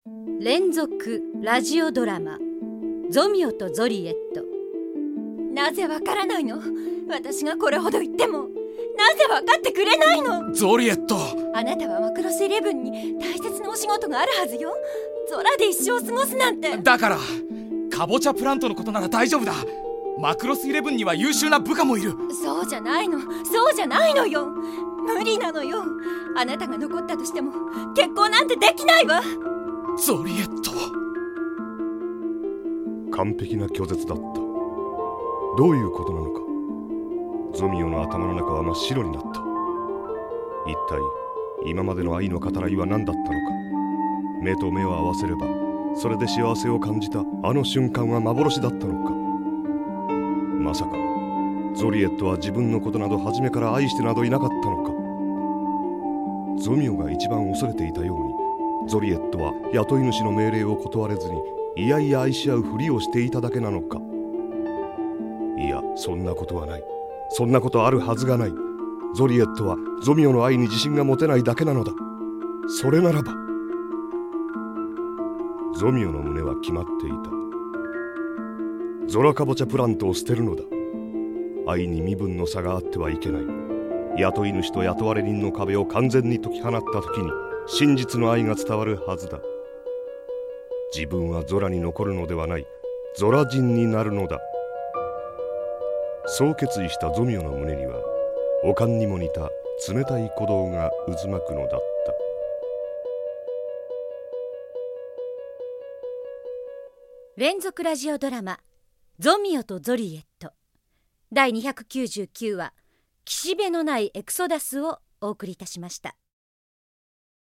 連続ラジオドラマゾミオとゾリエット。 なぜわからないの？私がこれほど言ってもなぜわかってくれないの？ ゾリエット、 あなたはマクロス11に大切なお仕事があるはずよ。空で一生過ごすなんて。 だからカボチャプラントのことなら大丈夫だ。マクロス11には優秀な部下もいる。 そうじゃないの、そうじゃないのよ。無理なのよ。あなたが残ったとしても結婚なんてできないわ。 ゾリエット、 完璧な拒絶だった。どういうことなのか。ゾミオの頭の中は真っ白になった。一体今までの愛の語らいは何だったのか。目と目を合わせればそれで幸せを感じたあの瞬間は幻だったのか。まさかゾリエットは自分のことなど初めから愛してなどいなかったのか。ゾミオが一番恐れていたようにゾリエットは雇い主の命令を断れずにいやいや愛し合うふりをしていただけなのか。いや、そんなことはない。そんなことあるはずがない。ゾリエットはゾミオの愛に自信が持てないだけなのだ。それならばゾミオの胸は決まっていた。ゾラカボチャプラントを捨てるのだ。愛に身分の差があってはいけない。雇い主と雇われ人の壁を完全に解き放った時に真実の愛が伝わるはずだ。自分はゾラに残るのではない、ゾラ人になるのだ。そう決意したゾミオの胸には悪漢にも似た冷たい鼓動が渦巻くのだった。 連続ラジオドラマゾミオとゾリエット第299話岸辺のないエクソダスをお送りいたしました。